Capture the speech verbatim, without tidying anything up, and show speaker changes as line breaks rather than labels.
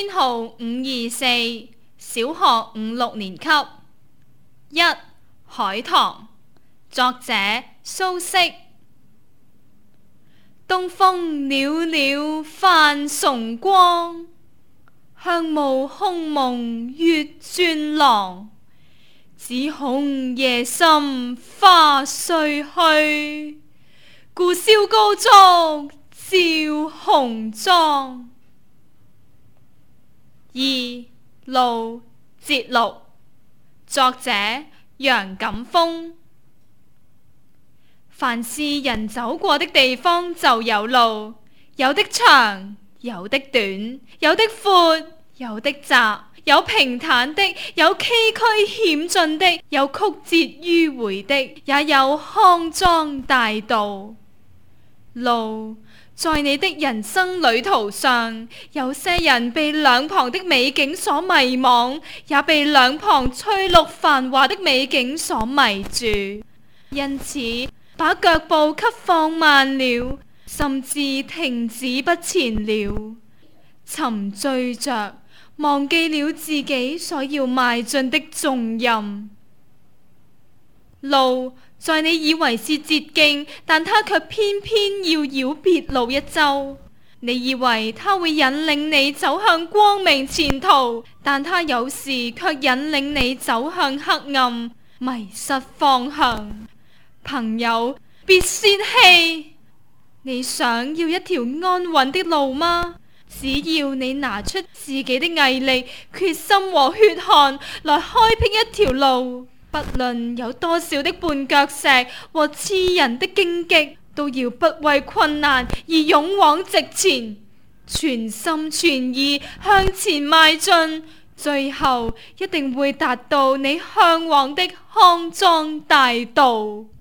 編號五二四，小學五六年級。一、海棠，作者蘇軾。東風裊裊泛崇光，香霧空蒙月轉廊。只恐夜深花褪去，故燒高燭照紅妝。二、路，節錄，作者楊錦鋒。凡是人走過的地方就有路，有的長，有的短，有的闊，有的窄，有平坦的，有崎嶇險峻的，有曲折迂迴的，也有康莊大道。路在你的人生旅途上，有些人被兩旁的美景所迷惘，也被兩旁翠綠繁華的美景所迷住，因此把腳步給放慢了，甚至停止不前了，沉醉着，忘記了自己所要邁進的重任。路在你以為是捷徑，但它卻偏偏要繞別路一周。你以為它會引領你走向光明前途，但它有時卻引領你走向黑暗，迷失方向。朋友，別泄氣！你想要一條安穩的路嗎？只要你拿出自己的毅力、決心和血汗來開闢一條路，不論有多少的絆腳石和刺人的荊棘，都要不畏困難而勇往直前，全心全意向前邁進，最後一定會達到你向往的康莊大道。